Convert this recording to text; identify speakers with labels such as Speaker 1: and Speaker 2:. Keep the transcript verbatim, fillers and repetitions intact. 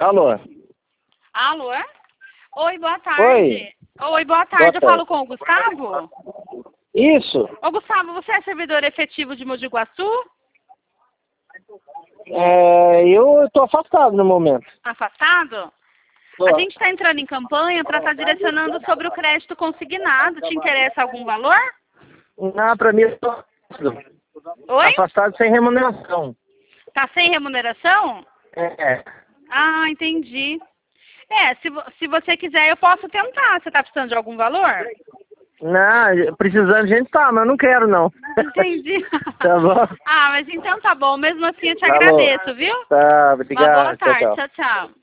Speaker 1: Alô?
Speaker 2: Alô? Oi, boa tarde.
Speaker 1: Oi.
Speaker 2: Oi, boa tarde.
Speaker 1: Boa
Speaker 2: Eu falo
Speaker 1: tarde.
Speaker 2: com o Gustavo?
Speaker 1: Isso.
Speaker 2: Ô, Gustavo, você é servidor efetivo de Mogi de Guaçu?
Speaker 1: É, eu estou afastado no momento.
Speaker 2: Afastado?
Speaker 1: Tô.
Speaker 2: A gente está entrando em campanha para estar direcionando sobre o crédito consignado. Te interessa algum valor?
Speaker 1: Não, para mim eu tô afastado.
Speaker 2: Oi?
Speaker 1: Afastado sem remuneração.
Speaker 2: Tá sem remuneração?
Speaker 1: É.
Speaker 2: Ah, entendi. É, se, vo- se você quiser, eu posso tentar. Você está precisando de algum valor?
Speaker 1: Não, precisando a gente tá, mas eu não quero não.
Speaker 2: Entendi.
Speaker 1: Tá bom?
Speaker 2: Ah, mas então tá bom. Mesmo assim, eu te
Speaker 1: Falou.
Speaker 2: agradeço, viu?
Speaker 1: Tá,
Speaker 2: Uma boa
Speaker 1: obrigado. Tchau,
Speaker 2: tarde.
Speaker 1: tchau.
Speaker 2: Tchau, tchau.